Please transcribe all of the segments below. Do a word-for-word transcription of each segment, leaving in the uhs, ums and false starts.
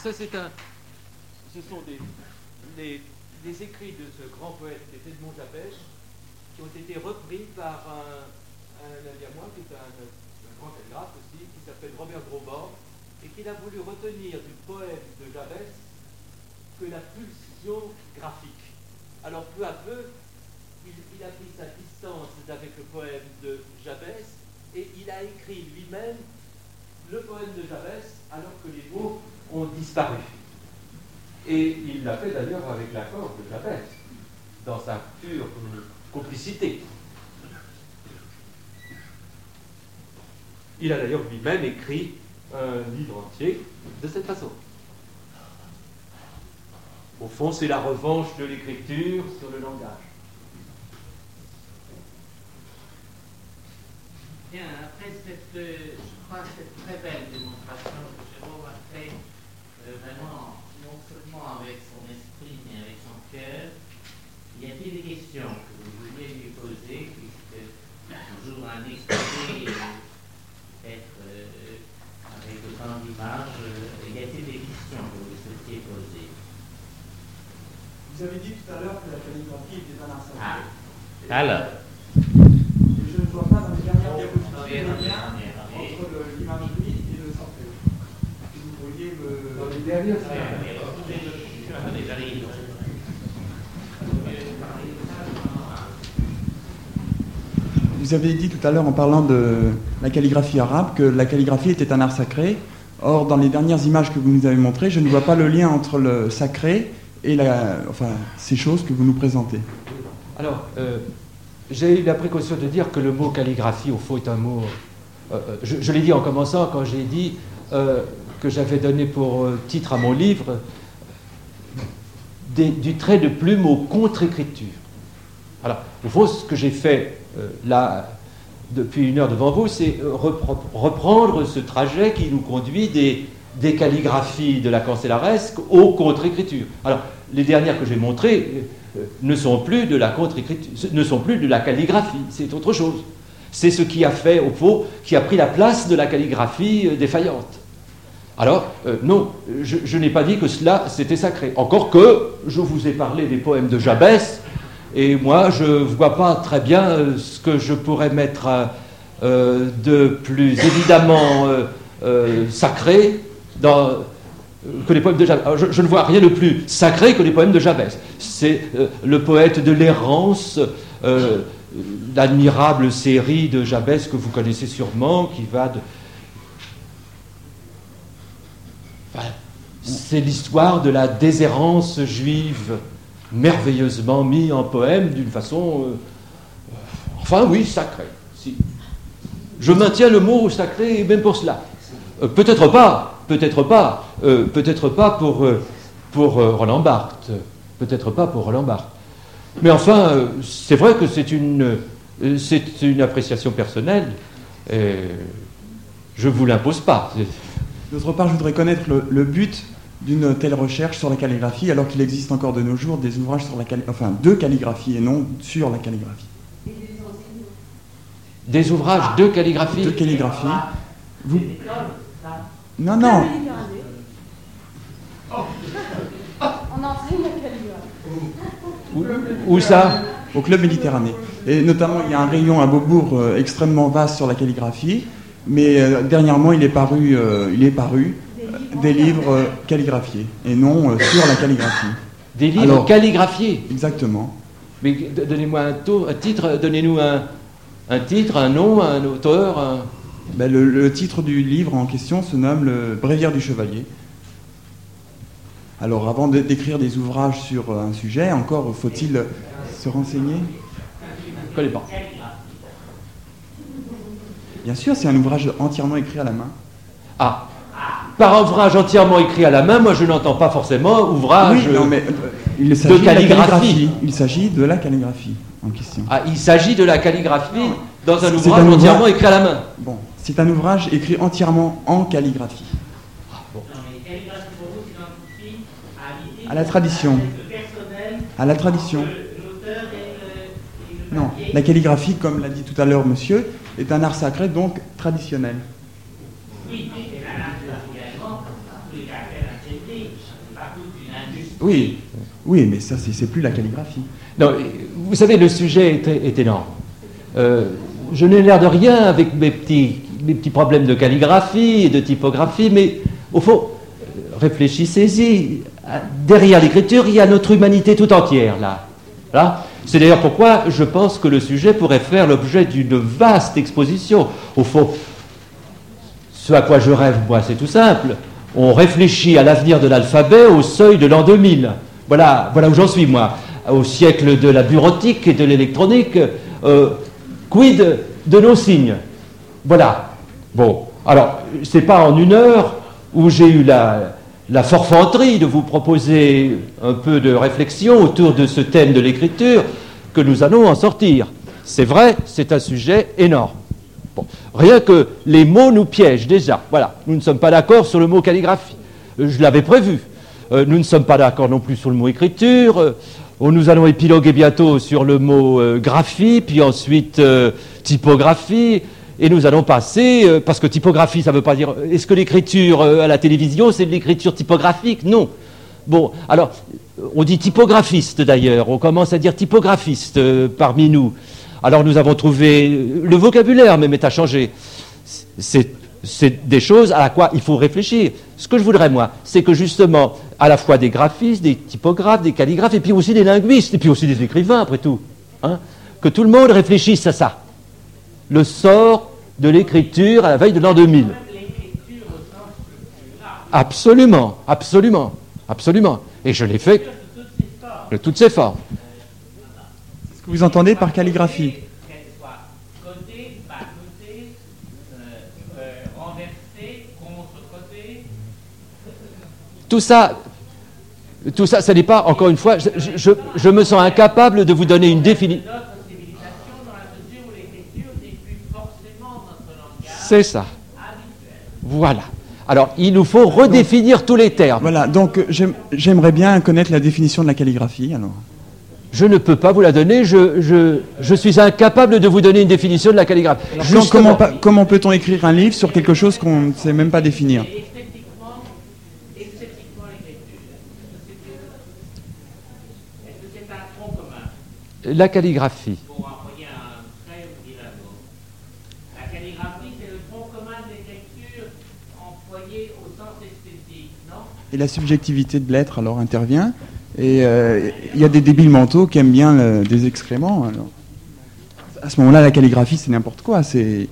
ça, c'est un, ce sont des, les, les écrits de ce grand poète qui était Edmond Jabès, qui ont été repris par un, un ami à moi, qui est un, un grand calligraphe aussi, qui s'appelle Robert Grosborn, et qui a voulu retenir du poème de Jabès que la pulsion graphique. Alors, peu à peu, il, il a pris sa distance avec le poème de Jabès, et il a écrit lui-même le poème de Jabès, alors que les mots ont disparu. Et il l'a fait d'ailleurs avec l'accord de Jabès, dans sa pure complicité. Il a d'ailleurs lui-même écrit un livre entier de cette façon. Au fond, c'est la revanche de l'écriture sur le langage. Bien, après cette, euh, je crois, cette très belle démonstration que Jérôme a fait, euh, vraiment, non seulement avec son esprit, mais avec son cœur, y a-t-il des questions que vous vouliez lui poser, puisque toujours un exposé être euh, avec autant d'images, euh, y a-t-il des questions que vous souhaitiez poser? Vous avez dit tout à l'heure que la calligraphie était un art sacré. Ah, alors Et je ne vois pas dans les dernières diapositives le lien entre l'imagerie et le sacré. Vous pourriez me... Dans les dernières Vous avez dit tout à l'heure en parlant de la calligraphie arabe que la calligraphie était un art sacré. Or, dans les dernières images que vous nous avez montrées, je ne vois pas le lien entre le sacré et la, enfin, ces choses que vous nous présentez. Alors, euh, j'ai eu la précaution de dire que le mot calligraphie, au fond, est un mot... Euh, je je l'ai dit en commençant, quand j'ai dit euh, que j'avais donné pour euh, titre à mon livre des, du trait de plume aux contre-écritures. Alors, au fond, ce que j'ai fait euh, là, depuis une heure devant vous, c'est euh, repre- reprendre ce trajet qui nous conduit des, des calligraphies de la cancellaresque aux contre-écritures. Alors, les dernières que j'ai montrées euh, ne sont plus de la contre-écriture, ne sont plus de la calligraphie, c'est autre chose. C'est ce qui a fait, au fond, qui a pris la place de la calligraphie euh, défaillante. Alors, euh, non, je, je n'ai pas dit que cela, c'était sacré. Encore que, je vous ai parlé des poèmes de Jabès, et moi, je ne vois pas très bien euh, ce que je pourrais mettre euh, de plus évidemment euh, euh, sacré dans, euh, que les poèmes de Jabès. Alors, je, je ne vois rien de plus sacré que les poèmes de Jabès. C'est euh, le poète de l'errance, euh, l'admirable série de Jabès que vous connaissez sûrement, qui va de... Enfin, c'est l'histoire de la déshérence juive, merveilleusement mis en poème d'une façon... Euh, enfin, oui, sacrée. Si. Je maintiens le mot sacré même pour cela. Euh, peut-être pas, peut-être pas, euh, peut-être pas pour, euh, pour euh, Roland Barthes. Peut-être pas pour Roland Barthes. Mais enfin, euh, c'est vrai que c'est une, euh, c'est une appréciation personnelle. Et je ne vous l'impose pas. D'autre part, je voudrais connaître le, le but d'une telle recherche sur la calligraphie, alors qu'il existe encore de nos jours des ouvrages sur la calli- enfin, de calligraphie et non sur la calligraphie. Des ouvrages de calligraphie. De calligraphie. Vous... Non, non. On enseigne la calligraphie. Où, où ça? Au Club Méditerranée. Et notamment, il y a un rayon à Beaubourg euh, extrêmement vaste sur la calligraphie, mais euh, dernièrement, il est paru, euh, il est paru euh, des livres euh, calligraphiés, et non euh, sur la calligraphie. Des livres Alors, calligraphiés? Exactement. Mais donnez-moi un, tour, un titre, donnez-nous un, un titre, un nom, un auteur. Un... Ben, le, le titre du livre en question se nomme Le Bréviaire du Chevalier. Alors, avant de, d'écrire des ouvrages sur un sujet, encore faut-il se renseigner? Je ne connais pas. Bien sûr, c'est un ouvrage entièrement écrit à la main. Ah, par ouvrage entièrement écrit à la main, moi je n'entends pas forcément ouvrage Oui, non, mais, euh, il s'agit de de la calligraphie. calligraphie. Il s'agit de la calligraphie en question. Ah, il s'agit de la calligraphie dans un C'est ouvrage un ouvrage- entièrement écrit à la main. Bon, c'est un ouvrage écrit entièrement en calligraphie. À la tradition. À la tradition. Non, la calligraphie, comme l'a dit tout à l'heure monsieur, est un art sacré, donc traditionnel. Oui, mais c'est la nature également, tous les caractères interdits. Oui, oui, mais ça, c'est plus la calligraphie. Non, vous savez, le sujet est, est énorme. Euh, je n'ai l'air de rien avec mes petits, mes petits problèmes de calligraphie et de typographie, mais au fond, réfléchissez-y. Derrière l'écriture, il y a notre humanité tout entière, là. là. C'est d'ailleurs pourquoi je pense que le sujet pourrait faire l'objet d'une vaste exposition. Au fond, ce à quoi je rêve, moi, c'est tout simple. On réfléchit à l'avenir de l'alphabet au seuil de l'an deux mille. Voilà, voilà où j'en suis, moi. Au siècle de la bureautique et de l'électronique, euh, quid de nos signes. Voilà. Bon, alors, c'est pas en une heure où j'ai eu la, la forfanterie de vous proposer un peu de réflexion autour de ce thème de l'écriture que nous allons en sortir. C'est vrai, c'est un sujet énorme. Bon, rien que les mots nous piègent déjà. Voilà, nous ne sommes pas d'accord sur le mot calligraphie. Euh, je l'avais prévu. Euh, nous ne sommes pas d'accord non plus sur le mot écriture. Euh, nous allons épiloguer bientôt sur le mot euh, graphie, puis ensuite euh, typographie. Et nous allons passer, euh, parce que typographie, ça ne veut pas dire... Est-ce que l'écriture euh, à la télévision, c'est de l'écriture typographique? Non. Bon, alors, on dit typographiste d'ailleurs. On commence à dire typographiste euh, parmi nous. Alors nous avons trouvé... Le vocabulaire même est à changer. C'est, c'est des choses à quoi il faut réfléchir. Ce que je voudrais, moi, c'est que justement, à la fois des graphistes, des typographes, des calligraphes, et puis aussi des linguistes, et puis aussi des écrivains, après tout, hein, que tout le monde réfléchisse à ça. Le sort de l'écriture à la veille de l'an deux mille. Absolument, absolument, absolument. Et je l'ai fait de toutes ses formes. C'est ce que vous entendez par calligraphie. Tout ça, tout ça, ça n'est pas, encore une fois, je, je, je me sens incapable de vous donner une définition. C'est ça. Voilà. Alors, il nous faut redéfinir donc, tous les termes. Voilà, donc j'aime, j'aimerais bien connaître la définition de la calligraphie, alors. Je ne peux pas vous la donner, je, je, je suis incapable de vous donner une définition de la calligraphie. Alors, comment, comment peut-on écrire un livre sur quelque chose qu'on ne sait même pas définir? La calligraphie. Pour envoyer un trait ou dire un mot. La calligraphie, c'est le tronc commun de l'écriture employé au sens esthétique, non? Et la subjectivité de l'être, alors, intervient. Et il euh, y a des débiles mentaux qui aiment bien le, des excréments. Alors. À ce moment-là, la calligraphie, c'est n'importe quoi. C'est...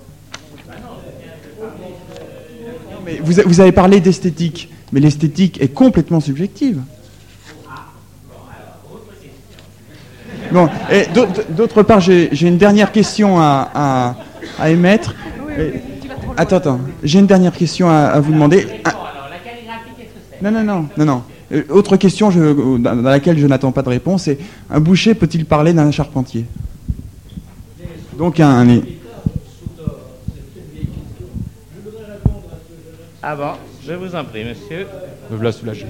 Mais vous, vous avez parlé d'esthétique, mais l'esthétique est complètement subjective. Bon, et d'autre part, j'ai, j'ai une dernière question à, à, à émettre. Oui, oui, tu vas trop loin. Attends, attends. J'ai une dernière question à, à vous demander. Ah. Alors, la calligraphie, qu'est-ce que c'est? Non, non, non, non, non. Euh, autre question je, dans laquelle je n'attends pas de réponse, c'est un boucher peut-il parler d'un charpentier? Donc un... un... Ah bon, je vous en prie, monsieur. Me voilà soulagé.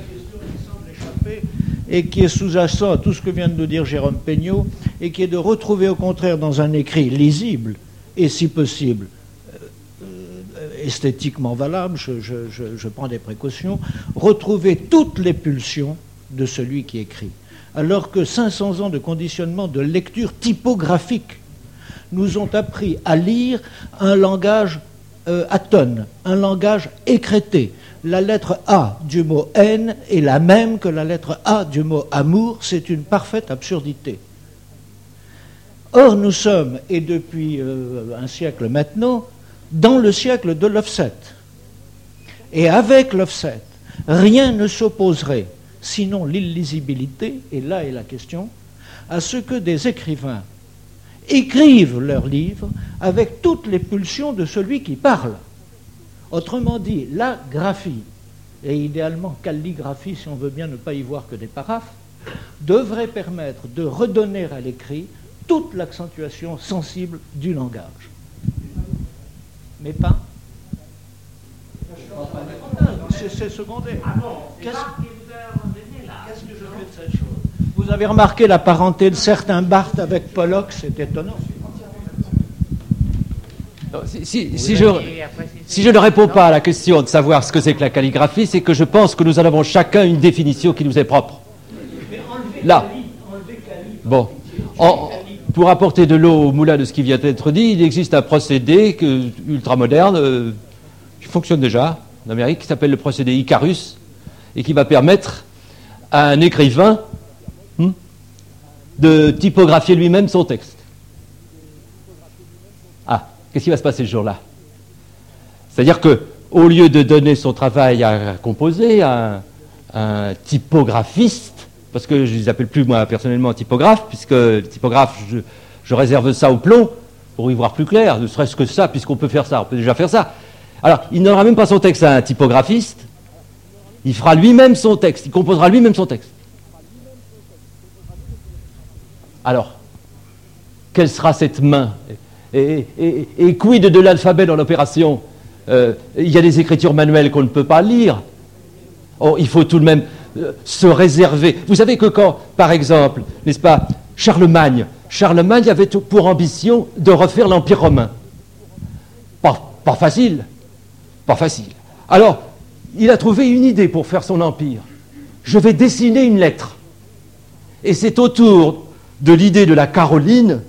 Et qui est sous-jacent à tout ce que vient de nous dire Jérôme Peignot, et qui est de retrouver au contraire dans un écrit lisible, et si possible euh, esthétiquement valable, je, je, je, je prends des précautions, retrouver toutes les pulsions de celui qui écrit. Alors que cinq cents ans de conditionnement de lecture typographique nous ont appris à lire un langage euh, atone, un langage écrété. La lettre A du mot haine est la même que la lettre A du mot amour, c'est une parfaite absurdité. Or, nous sommes, et depuis euh, un siècle maintenant, dans le siècle de l'offset. Et avec l'offset, rien ne s'opposerait, sinon l'illisibilité, et là est la question, à ce que des écrivains écrivent leurs livres avec toutes les pulsions de celui qui parle. Autrement dit, la graphie, et idéalement calligraphie, si on veut bien ne pas y voir que des paraphes, devrait permettre de redonner à l'écrit toute l'accentuation sensible du langage. Mais pas. C'est, c'est secondaire. Qu'est-ce, qu'est-ce que je fais de cette chose? Vous avez remarqué la parenté de certains Barthes avec Pollock, c'est étonnant. Non, si, si, si, je, si je ne réponds pas à la question de savoir ce que c'est que la calligraphie, c'est que je pense que nous en avons chacun une définition qui nous est propre. Là. Bon. En, pour apporter de l'eau au moulin de ce qui vient d'être dit, il existe un procédé que, ultramoderne euh, qui fonctionne déjà en Amérique, qui s'appelle le procédé Icarus, et qui va permettre à un écrivain hmm, de typographier lui-même son texte. Ah, qu'est-ce qui va se passer ce jour-là? C'est-à-dire que, au lieu de donner son travail à composer à un, un typographiste, parce que je ne les appelle plus moi personnellement typographe, puisque typographe, je, je réserve ça au plomb pour y voir plus clair, ne serait-ce que ça, puisqu'on peut faire ça, on peut déjà faire ça. Alors, il n'aura même pas son texte à un typographiste, il fera lui-même son texte, il composera lui-même son texte. Alors, quelle sera cette main? Et, et, et quid de l'alphabet dans l'opération? euh, Il y a des écritures manuelles qu'on ne peut pas lire. Oh, il faut tout de même euh, se réserver. Vous savez que quand, par exemple, n'est-ce pas, Charlemagne, Charlemagne avait pour ambition de refaire l'Empire romain. Pas, pas facile, pas facile. Alors, il a trouvé une idée pour faire son empire. Je vais dessiner une lettre. Et c'est autour de l'idée de la Caroline.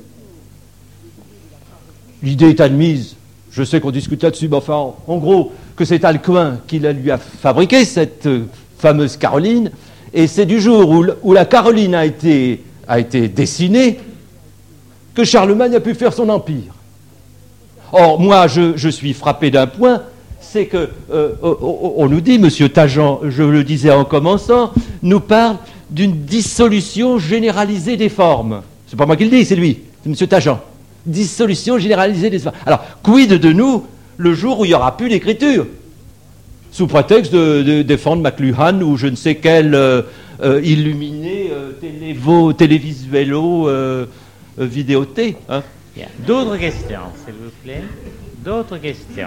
L'idée est admise, je sais qu'on discute là-dessus, mais enfin, en, en gros, que c'est Alcuin qui la, lui a fabriqué, cette euh, fameuse Caroline, et c'est du jour où, où la Caroline a été, a été dessinée que Charlemagne a pu faire son empire. Or, moi, je, je suis frappé d'un point, c'est que, euh, on, on nous dit, M. Tajan, je le disais en commençant, nous parle d'une dissolution généralisée des formes. C'est pas moi qui le dis, c'est lui, c'est M. Tajan. Dissolution généralisée des formes. Alors, quid de nous le jour où il n'y aura plus d'écriture, sous prétexte de, de défendre McLuhan ou je ne sais quel euh, euh, illuminé euh, télévo, télévisuelo euh, euh, vidéoté. Hein. Bien. D'autres questions, s'il vous plaît. D'autres questions.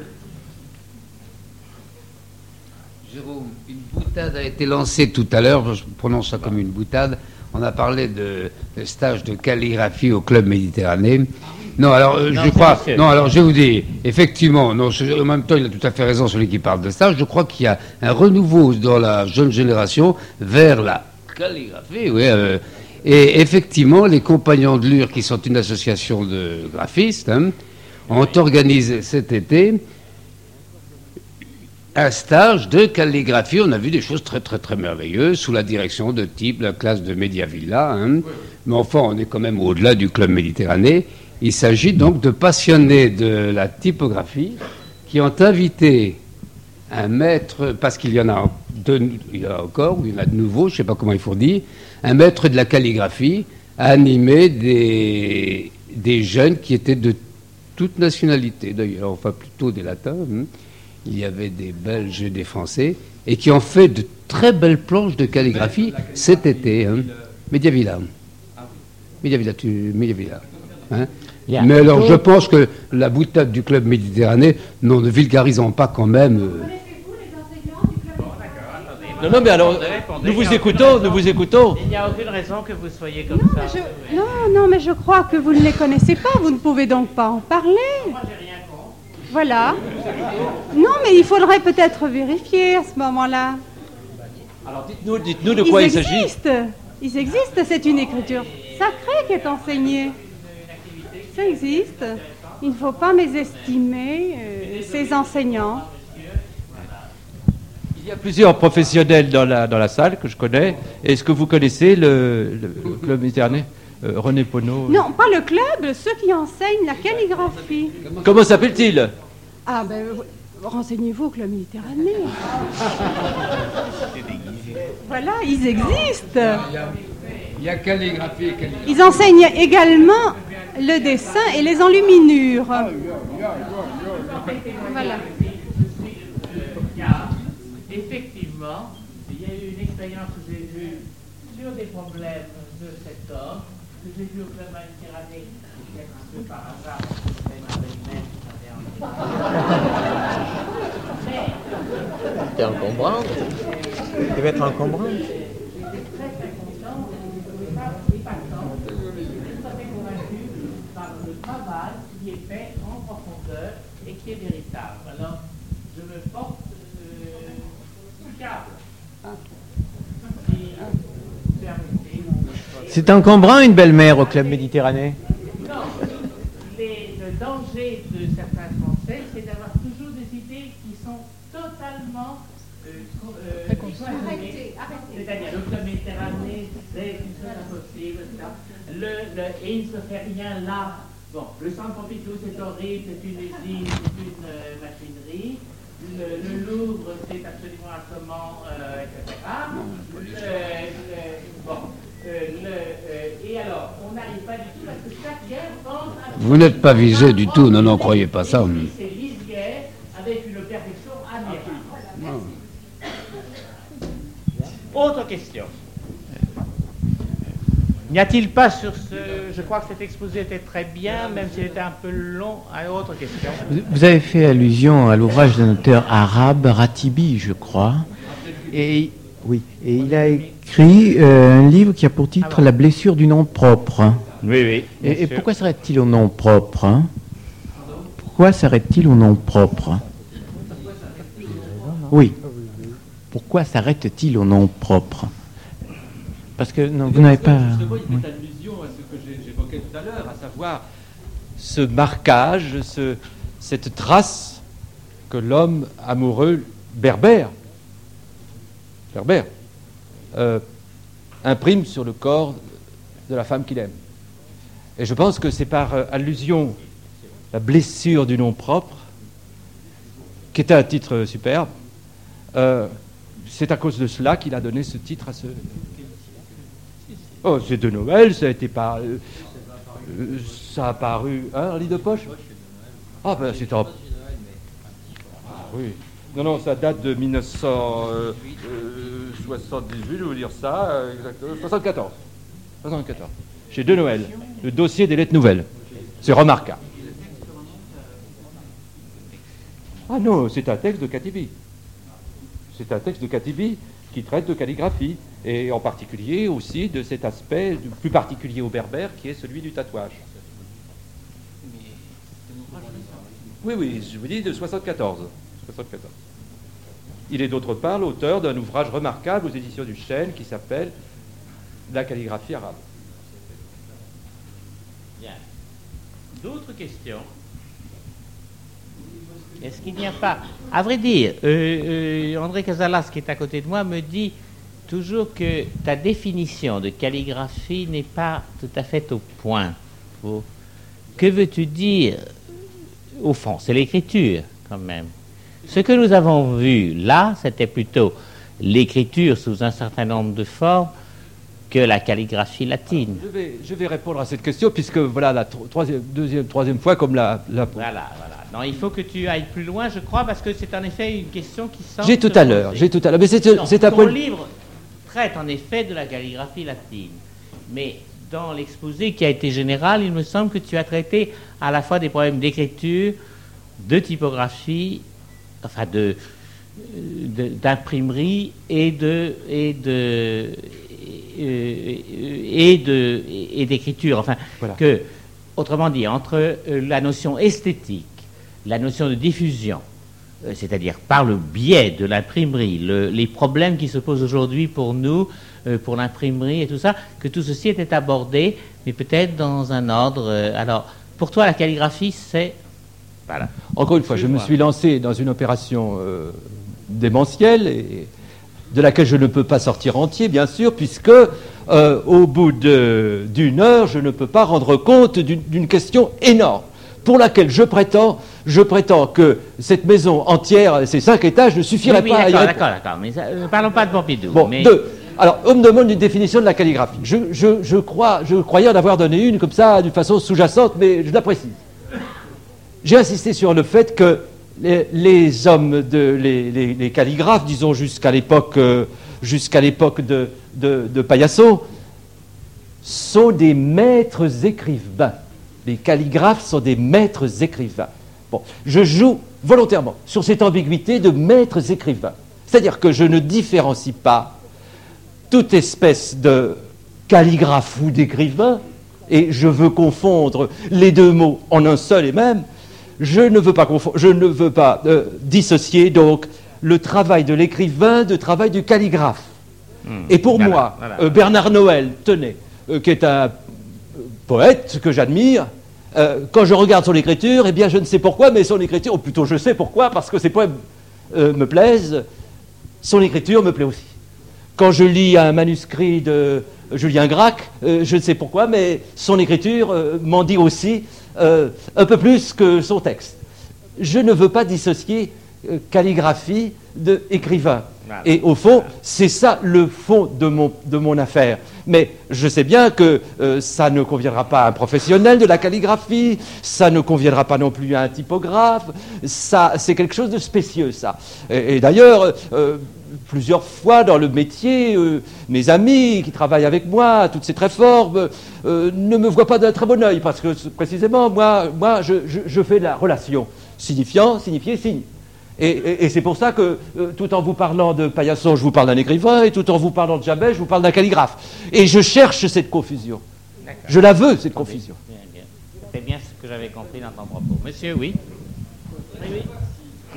Jérôme, une boutade a été lancée tout à l'heure, je prononce ça comme une boutade. On a parlé de, de stage de calligraphie au Club Méditerranée. Non, alors euh, non, je crois. Monsieur. Non, alors je vais vous dire, effectivement, non, je, en même temps, il a tout à fait raison celui qui parle de stage. Je crois qu'il y a un renouveau dans la jeune génération vers la calligraphie. Oui, euh, et effectivement, les Compagnons de Lure, qui sont une association de graphistes, hein, ont organisé cet été un stage de calligraphie. On a vu des choses très très très merveilleuses sous la direction de type la classe de Mediavilla. Hein. Mais enfin, on est quand même au-delà du Club Méditerranée. Il s'agit donc de passionnés de la typographie qui ont invité un maître, parce qu'il y en a, de, il y en a encore, ou il y en a de nouveau, je ne sais pas comment il faut dire, un maître de la calligraphie à animer des, des jeunes qui étaient de toute nationalité d'ailleurs, enfin plutôt des latins. Hein. Il y avait des Belges et des Français, et qui ont fait de très belles planches de calligraphie cet été. Hein. Mediavilla. Mediavilla, tu... Mediavilla. Hein. Mais alors, je pense que la boutade du Club Méditerranée, non, ne vulgarisons pas quand même... Euh... Connaissez-vous les enseignants du Club Méditerranée? Non, non, mais alors, nous vous écoutons, nous vous écoutons. Il n'y a aucune raison que vous soyez comme Non, ça. mais je... non, non, mais je crois que vous ne les connaissez pas, vous ne pouvez donc pas en parler. Moi, j'ai rien contre. Voilà. Non, mais il faudrait peut-être vérifier à ce moment-là. Alors, dites-nous, dites-nous de quoi il s'agit. Ils existent. Ils existent, c'est une écriture sacrée qui est enseignée. Ça existe. Il ne faut pas mésestimer euh, ces enseignants. Il y a plusieurs professionnels dans la, dans la salle que je connais. Est-ce que vous connaissez le, le, le Club Méditerranée euh, René Pono? Non, pas le club, ceux qui enseignent la calligraphie. Comment s'appelle-t-il? Ah ben, renseignez-vous au Club Méditerranée. Voilà, ils existent. Il y a calligraphie et calligraphie. Ils enseignent également le dessin et les enluminures. Voilà. Effectivement, il y a eu une expérience que j'ai vue sur des problèmes de cet ordre, que j'ai vu au Club Méditerranée, peut-être un peu par hasard, c'était ma belle-mère qui m'avait C'était encombrant. Il devait être encombrant. J'étais très très content, je ne trouvais pas épatant. Je suis tout à fait convaincu par le travail qui est fait en profondeur table. Alors, je me porte euh, câble. Si vous permettez. C'est encombrant une belle-mère au Club Méditerranée. Non, les, le danger de certains Français, c'est d'avoir toujours des idées qui sont totalement euh, euh, Arrêtez, arrêtez. C'est-à-dire, le Club Méditerranée, c'est une chose impossible, et cetera. Le, le, et il ne se fait rien là. Bon, le centre Pompidou, c'est horrible, c'est une usine, c'est une euh, machinerie. Le, le Louvre, c'est absolument assommant, euh, et cetera. Le, le, bon, euh, le, euh, et alors, on n'arrive pas du tout parce que chaque guerre pense à... Vous n'êtes pas visé du tout, non, non, croyez pas ça. C'est lisière avec une perfection admirable. Autre question. N'y a-t-il pas sur ce... Je crois que cet exposé était très bien, même s'il était un peu long. À autre question. Vous avez fait allusion à l'ouvrage d'un auteur arabe, Ratibi, je crois. Et, oui, et il a écrit euh, un livre qui a pour titre La blessure du nom propre. Oui, oui. Et, et pourquoi s'arrête-t-il au nom propre hein Pourquoi s'arrête-t-il au nom propre Oui. Pourquoi s'arrête-t-il au nom propre Parce que non, vous n'avez pas... Justement, il fait allusion à ce que j'évoquais tout à l'heure, à savoir ce marquage, ce, cette trace que l'homme amoureux berbère, berbère euh, imprime sur le corps de la femme qu'il aime. Et je pense que c'est par euh, allusion, la blessure du nom propre, qui était un titre superbe, euh, c'est à cause de cela qu'il a donné ce titre à ce... Oh, c'est de Noël, ça a été par... Euh, euh, ça a paru... Hein, un lit de poche. Ah ben c'est en... Ah oui. Non, non, ça date de mille neuf cent soixante-dix-huit, je vais vous dire ça, euh, exactement, soixante-quatorze. soixante-quatorze. Chez De Noël, le dossier des lettres nouvelles. C'est remarquable. Ah non, c'est un texte de Katibi. C'est un texte de Katibi qui traite de calligraphie, et en particulier aussi de cet aspect plus particulier au berbère qui est celui du tatouage. Oui, oui, je vous dis de soixante-quatorze. soixante-quatorze. Il est d'autre part l'auteur d'un ouvrage remarquable aux éditions du Chêne qui s'appelle La calligraphie arabe. Bien. D'autres questions? Est-ce qu'il n'y a pas... À vrai dire, euh, euh, André Casalas, qui est à côté de moi, me dit toujours que ta définition de calligraphie n'est pas tout à fait au point. Faut... Que veux-tu dire? Au fond, c'est l'écriture, quand même. Ce que nous avons vu là, c'était plutôt l'écriture sous un certain nombre de formes que la calligraphie latine. Je vais, je vais répondre à cette question, puisque voilà la troisième, deuxième, troisième fois comme la... la... Voilà, voilà. Non, il faut que tu ailles plus loin, je crois, parce que c'est en effet une question qui semble... J'ai tout à l'heure, j'ai tout à l'heure. Mais c'est, non, c'est un ton point... livre traite en effet de la calligraphie latine. Mais dans l'exposé qui a été général, il me semble que tu as traité à la fois des problèmes d'écriture, de typographie, enfin de, de d'imprimerie et de et de et de et d'écriture. Enfin, voilà. Que autrement dit, entre la notion esthétique, la notion de diffusion, c'est-à-dire par le biais de l'imprimerie, le, les problèmes qui se posent aujourd'hui pour nous, euh, pour l'imprimerie et tout ça, que tout ceci était abordé, mais peut-être dans un ordre. Euh, alors, pour toi, la calligraphie, c'est... Voilà. Encore une fois, je me suis lancé dans une opération euh, démentielle, et de laquelle je ne peux pas sortir entier, bien sûr, puisque euh, au bout de, d'une heure, je ne peux pas rendre compte d'une, d'une question énorme, pour laquelle je prétends, je prétends que cette maison entière, ces cinq étages, ne suffirait oui, oui, pas à y d'accord, répondre. d'accord, d'accord, mais ça, ne parlons pas de Pompidou. Bon, mais... deux. Alors, on me demande une définition de la calligraphie. Je, je, je, crois, je croyais en avoir donné une comme ça, d'une façon sous-jacente, mais je la précise. J'ai insisté sur le fait que les, les hommes, de, les, les, les calligraphes, disons jusqu'à l'époque, euh, jusqu'à l'époque de, de, de Paillasson, sont des maîtres écrivains. Les calligraphes sont des maîtres écrivains. Bon, je joue volontairement sur cette ambiguïté de maîtres écrivains. C'est-à-dire que je ne différencie pas toute espèce de calligraphe ou d'écrivain, et je veux confondre les deux mots en un seul et même, je ne veux pas, confo- je ne veux pas euh, dissocier donc le travail de l'écrivain du travail du calligraphe. Mmh. Et pour voilà, moi, voilà. Euh, Bernard Noël, tenez, euh, qui est un poète que j'admire, euh, quand je regarde son écriture, eh bien je ne sais pourquoi, mais son écriture, ou plutôt je sais pourquoi, parce que ses poèmes euh, me plaisent, son écriture me plaît aussi. Quand je lis un manuscrit de Julien Gracq, euh, je ne sais pourquoi, mais son écriture euh, m'en dit aussi euh, un peu plus que son texte. Je ne veux pas dissocier euh, calligraphie de écrivain. Voilà. Et au fond, c'est ça le fond de mon, de mon affaire. Mais je sais bien que euh, ça ne conviendra pas à un professionnel de la calligraphie, ça ne conviendra pas non plus à un typographe, ça, c'est quelque chose de spécieux, ça. Et, et d'ailleurs, euh, plusieurs fois dans le métier, euh, mes amis qui travaillent avec moi à toutes ces réformes euh, ne me voient pas d'un très bon œil, parce que précisément, moi, moi je, je, je fais de la relation. Signifiant, signifié, signe. Et, et, et c'est pour ça que, euh, tout en vous parlant de Paillasson, je vous parle d'un écrivain, et tout en vous parlant de Jabet, je vous parle d'un calligraphe. Et je cherche cette confusion. D'accord. Je la veux, cette confusion. Bien, bien. C'est bien ce que j'avais compris dans ton propos. Monsieur, oui. Oui, oui.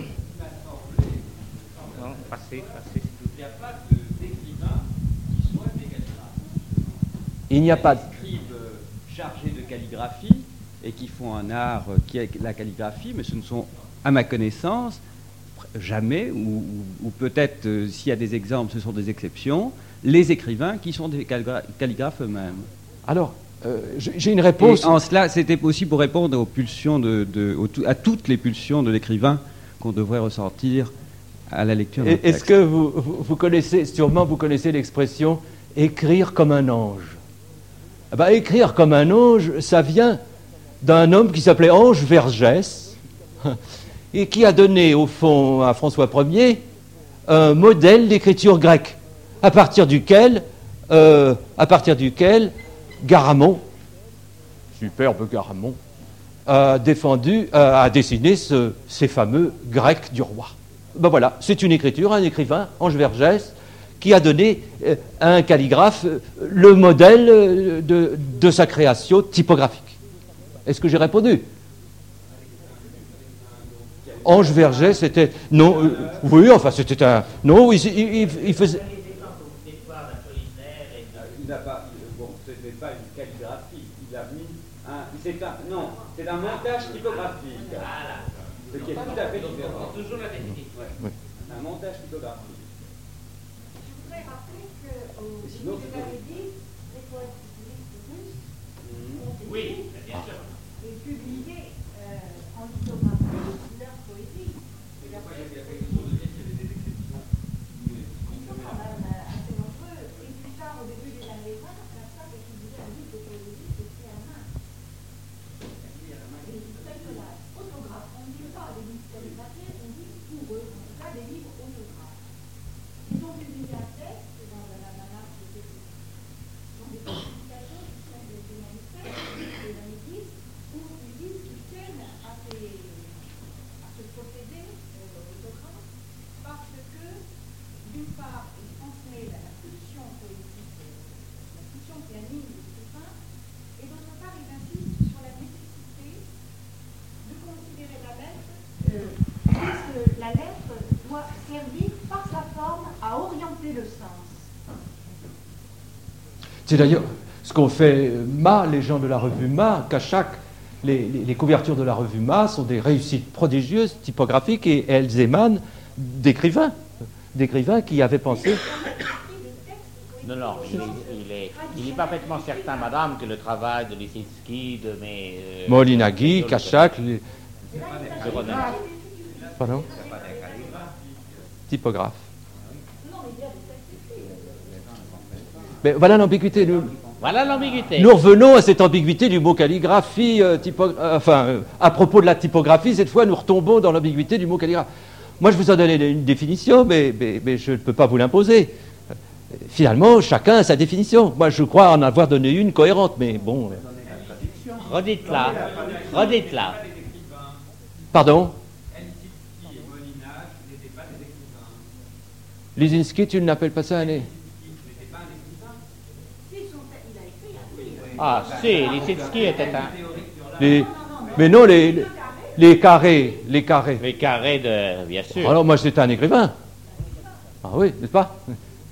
Non, passez, passez. Il n'y a pas de- d'écrivains qui soient des calligraphes. Il n'y a pas de... Ils écrivent euh, chargés de calligraphie et qui font un art euh, qui est la calligraphie, mais ce ne sont, à ma connaissance, jamais, ou, ou- ou peut-être euh, s'il y a des exemples, ce sont des exceptions, les écrivains qui sont des calligra- calligraphes eux-mêmes. Alors, euh, j'ai j'ai une réponse... Et en cela, c'était aussi pour répondre aux pulsions de, de- aux tou- à toutes les pulsions de l'écrivain qu'on devrait ressentir à la lecture d'un Et- Est-ce texte. que vous, vous, vous connaissez, sûrement vous connaissez l'expression « écrire comme un ange ». Ah ben, écrire comme un ange, ça vient d'un homme qui s'appelait Ange Vergès et qui a donné au fond à François Ier un modèle d'écriture grecque à partir duquel, euh, à partir duquel Garamond, superbe Garamond, a défendu, a, a dessiné ce- ces fameux Grecs du roi. Ben voilà, c'est une écriture, un écrivain, Ange Vergès, qui a donné euh, à un calligraphe euh, le modèle euh, de, de sa création typographique. Est-ce que j'ai répondu? Ange Vergès, c'était... Non, euh, oui, enfin, c'était un... Non, il, il- il- il faisait... Il n'a pas, bon, ce n'est pas une calligraphie, il a mis un, c'est un, non, c'est un montage typographique, ce qui est tout à fait différent. Toujours la définition. Ouais. Un montage typographique. Je voudrais rappeler que, au Sinon, début de c'est- l'année dix, les poètes populistes russes ont été Oui, bien sûr. et publiés euh, en lithographie leur poésie. Et leur poésie. Ils sont quand même euh, assez nombreux. Et plus tard, au début des années vingt, la femme qui publiait un livre de poésie, c'était à main. Et tel que la autographe, on ne dit pas des livres calligraphiés, on dit pour eux, en tout cas des livres autographes. Ils ont publié un texte dans un almanach de Télévision, dans des publications qui sont des des manuscrits des années dix, où ils disent qu'ils tiennent à, ces, à ce procédé euh, autographe parce que, d'une part, il transmet la, la pulsion poétique, euh, la pulsion qui anime l'écrivain, et d'autre part, ils insistent sur la nécessité de considérer la lettre, euh, puisque la lettre doit servir par sa forme à orienter le sens. C'est d'ailleurs ce qu'ont fait euh, Ma, les gens de la revue Ma, qu'à chaque... Les, les- les couvertures de la revue Ma sont des réussites prodigieuses, typographiques, et elles émanent d'écrivains, d'écrivains qui avaient pensé... Non, non, il est, il est, il est parfaitement certain, madame, que le travail de Lissitzky, de mes... euh, Molinagui, de- Cachak, les... de Rodin. Pardon? Typographe. Mais voilà l'ambiguïté. Nous, Voilà l'ambiguïté. nous revenons à cette ambiguïté du mot calligraphie, euh, typo- euh, enfin, euh, à propos de la typographie, cette fois nous retombons dans l'ambiguïté du mot calligraphe. Moi je vous ai donné une définition, mais, mais, mais je ne peux pas vous l'imposer. Euh, Finalement, chacun a sa définition. Moi je crois en avoir donné une cohérente, mais bon... euh, Redites-la. Redites-la. Pardon? Lissitzky et Molinage n'étaient pas des écrivains. Lisinski, tu ne l'appelles pas ça un nez? N'étaient pas un écrivain. Si son texte, il a écrit un livre. Ah, si, Lissitzky était un... Les- Mais non, les, les- les carrés, les carrés. Les carrés, de, bien sûr. Alors moi j'étais un écrivain. Ah oui, n'est-ce pas? Oui,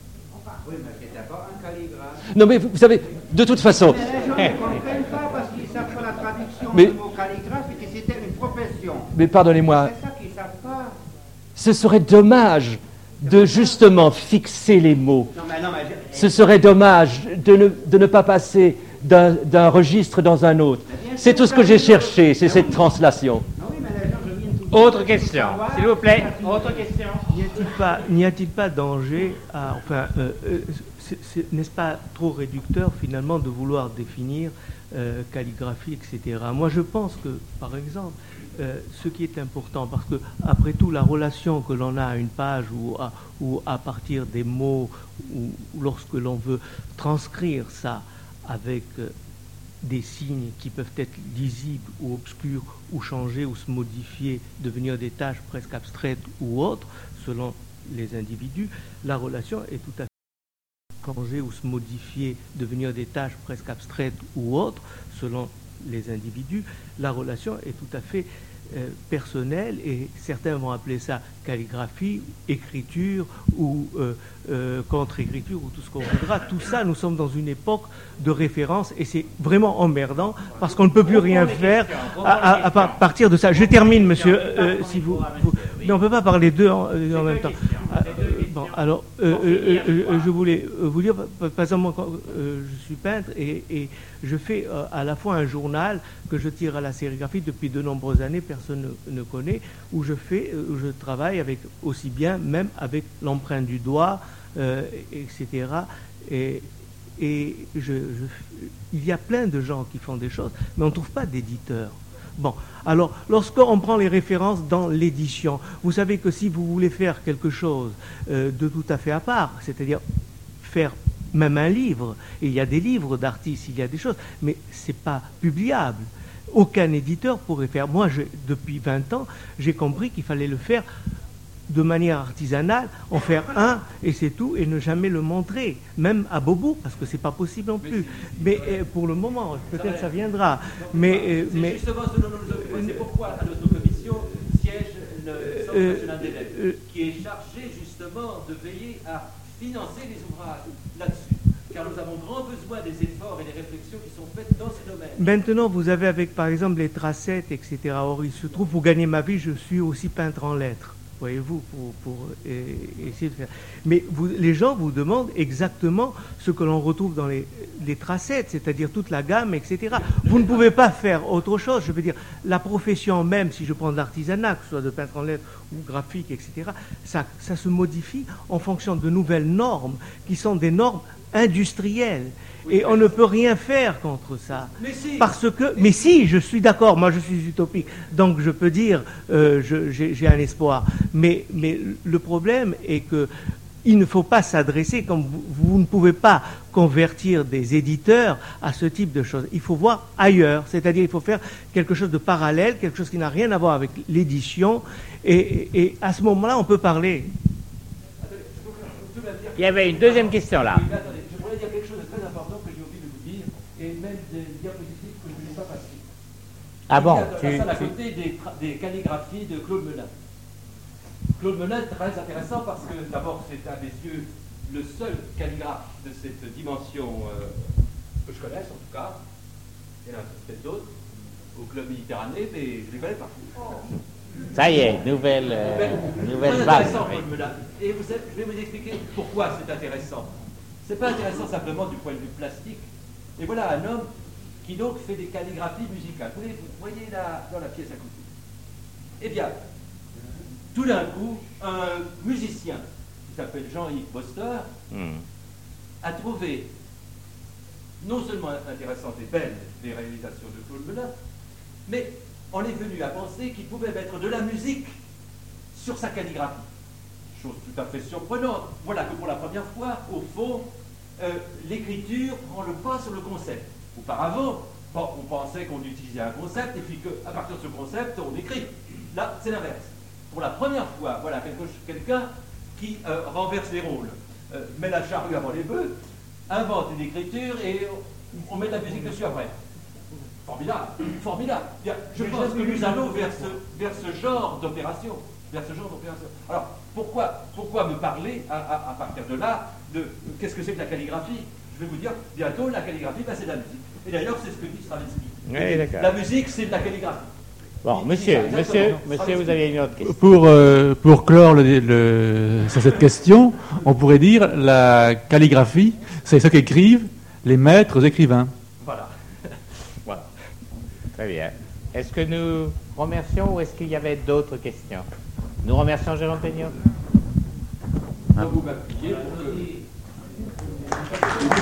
mais c'était pas un calligraphe. Non mais vous savez, de toute façon... Mais les gens ne comprennent pas parce qu'ils savent pas la traduction Mais- du mot calligraphe et que c'était une profession. Mais pardonnez-moi, C'est ça qu'ils savent pas. ce serait dommage de justement fixer les mots. Non, mais non, mais je- Ce serait dommage de ne, de ne pas passer d'un d'un registre dans un autre. C'est tout ce que j'ai cherché, c'est cette translation. Ah oui, mais les gens, je viens de tout Autre question, s'il vous plaît. Autre question. N'y a-t-il pas, n'y a-t-il pas danger à, enfin, euh, euh, c'est- c'est- n'est-ce pas trop réducteur finalement de vouloir définir euh, calligraphie, et cetera. Moi, je pense que, par exemple, euh, ce qui est important, parce que après tout, la relation que l'on a à une page ou à, ou à partir des mots, ou lorsque l'on veut transcrire ça avec euh, des signes qui peuvent être lisibles ou obscurs ou changer ou se modifier, devenir des tâches presque abstraites ou autres, selon les individus, la relation est tout à fait changer ou se modifier, devenir des tâches presque abstraites ou autres, selon les individus, la relation est tout à fait euh, personnelle et certains vont appeler ça calligraphie, écriture ou euh, euh, contre-écriture ou tout ce qu'on voudra. Tout ça, nous sommes dans une époque de référence et c'est vraiment emmerdant parce qu'on ne peut plus rien faire à, à- à par- partir de ça. Je termine, monsieur, euh, si vous, vous- mais on ne peut pas parler d'eux en, en même temps. Ah, bon, alors, euh, euh, euh, euh, je voulais euh, vous dire, par par exemple, moi, quand, euh, je suis peintre et, et je fais euh, à la fois un journal que je tire à la sérigraphie depuis de nombreuses années, personne ne, ne connaît, où je fais, euh, où je travaille avec aussi bien, même avec l'empreinte du doigt, euh, et cetera. Et, et je, je- il y a plein de gens qui font des choses, mais on ne trouve pas d'éditeurs. Bon, alors, lorsqu'on prend les références dans l'édition, vous savez que si vous voulez faire quelque chose euh, de tout à fait à part, c'est-à-dire faire même un livre, et il y a des livres d'artistes, il y a des choses, mais ce n'est pas publiable. Aucun éditeur pourrait faire. Moi, je, depuis vingt ans, j'ai compris qu'il fallait le faire de manière artisanale, en faire un et c'est tout, et ne jamais le montrer, même à Bobo, parce que c'est pas possible non plus. Mais euh, pour le moment, peut-être ça viendra. Mais, euh, C'est mais justement ce dont nous- c'est pourquoi à notre commission siège le Centre Euh, national des lettres, euh, qui est chargé justement de veiller à financer les ouvrages là-dessus. Car nous avons grand besoin des efforts et des réflexions qui sont faites dans ce domaine. maintenant, vous avez avec, par exemple, les tracettes, et cetera. Or, il se trouve, pour gagner ma vie, je suis aussi peintre en lettres. Voyez-vous, pour, pour euh, essayer de faire. Mais vous, les gens vous demandent exactement ce que l'on retrouve dans les, les tracettes, c'est-à-dire toute la gamme, et cetera. Vous ne pouvez pas faire autre chose. Je veux dire, la profession même, si je prends de l'artisanat, que ce soit de peintre en lettres ou graphique, et cetera, ça, ça se modifie en fonction de nouvelles normes qui sont des normes industrielles. Et on ne peut rien faire contre ça. Mais si. Parce que, mais si, je suis d'accord, moi je suis utopique, donc je peux dire, euh, je- j'ai j'ai un espoir. Mais, mais le problème est que il ne faut pas s'adresser, comme vous, vous ne pouvez pas convertir des éditeurs à ce type de choses. Il faut voir ailleurs, c'est-à-dire il faut faire quelque chose de parallèle, quelque chose qui n'a rien à voir avec l'édition, et, et- et à ce moment-là, on peut parler. Il y avait une deuxième question là. Oui, mais attendez, je voulais dire quelque chose de très important que j'ai oublié de vous dire, et même des diapositives que je ne voulais pas passer. Ah bon, Il y a dans tu- la salle à tu- côté des, tra- des calligraphies de Claude Menin. Claude Menin est très intéressant parce que d'abord c'est à mes yeux le seul calligraphe de cette dimension euh, que je connaisse en tout cas. Il y en a peut-être d'autres au club Méditerranée, mais je ne les connais pas. Ça y est, nouvelle, euh, nouvelle Très vague. intéressant, oui. Claude Menin. Et vous savez, je vais vous expliquer pourquoi c'est intéressant. C'est pas intéressant simplement du point de vue plastique. Et voilà un homme qui donc fait des calligraphies musicales. Vous voyez, vous voyez là, dans la pièce à côté. Eh bien, tout d'un coup, un musicien qui s'appelle Jean-Yves Boster Hmm. a trouvé non seulement intéressantes et belles les réalisations de Claude Menin, mais on est venu à penser qu'il pouvait mettre de la musique sur sa calligraphie. Chose tout à fait surprenante. Voilà que pour la première fois, au fond, euh, l'écriture prend le pas sur le concept. Auparavant, bon, on pensait qu'on utilisait un concept et puis qu'à partir de ce concept, on écrit. Là, c'est l'inverse. Pour la première fois, voilà quelque- quelqu'un qui euh, renverse les rôles, euh, met la charrue avant les bœufs, invente une écriture et on, on met de la musique dessus après. Formidable, formidable. Bien, je pense que nous allons vers ce, vers ce genre d'opération. Vers ce genre d'opération. Alors, pourquoi, pourquoi me parler à, à, à partir de là de qu'est-ce que c'est que la calligraphie? Je vais vous dire, bientôt, la calligraphie, ben, c'est de la musique. Et d'ailleurs, c'est ce que dit Stravinsky. Oui, d'accord. La musique, c'est de la calligraphie. Bon, monsieur, monsieur, monsieur, vous avez une autre question. Pour, euh, pour clore le, le, sur cette question, on pourrait dire la calligraphie, c'est ce qu'écrivent les maîtres écrivains. Voilà. Voilà. Très bien. Est-ce que nous remercions ou est-ce qu'il y avait d'autres questions? Nous remercions Jérôme Peignot. Vous m'appuyez pour que...